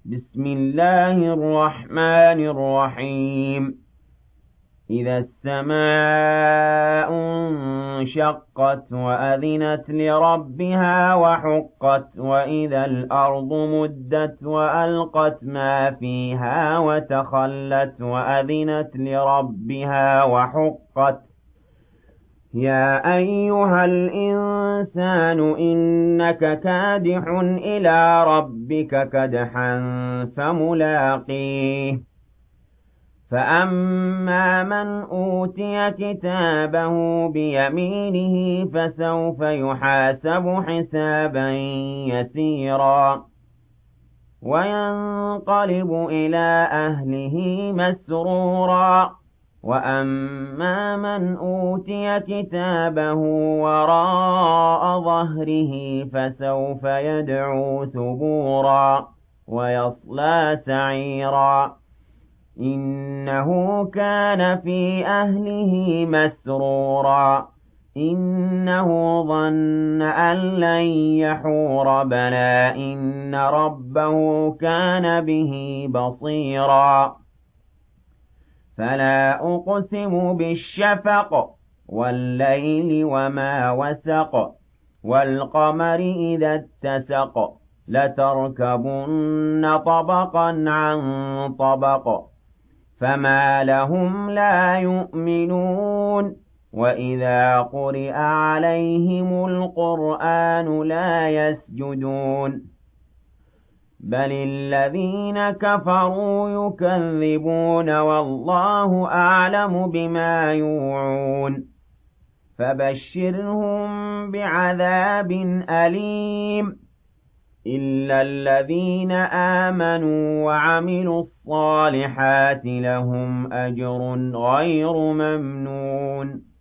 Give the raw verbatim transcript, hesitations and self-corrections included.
بسم الله الرحمن الرحيم إذا السماء انشقت وأذنت لربها وحقت وإذا الأرض مدت وألقت ما فيها وتخلت وأذنت لربها وحقت يا أيها الإنسان إنك كادح إلى ربك كدحا فملاقيه فأما من أوتي كتابه بيمينه فسوف يحاسب حسابا يسيرا وينقلب إلى أهله مسرورا وأما من أوتي كتابه وراء ظهره فسوف يدعو ثبورا ويصلى سعيرا إنه كان في أهله مسرورا إنه ظن أن لن يحور بلى إن ربه كان به بصيرا فلا أقسم بالشفق والليل وما وسق والقمر إذا اتسق لتركبن طبقا عن طبق فما لهم لا يؤمنون وإذا قرئ عليهم القرآن لا يسجدون بل الذين كفروا يكذبون والله أعلم بما يوعون فبشرهم بعذاب أليم إلا الذين آمنوا وعملوا الصالحات لهم أجر غير ممنون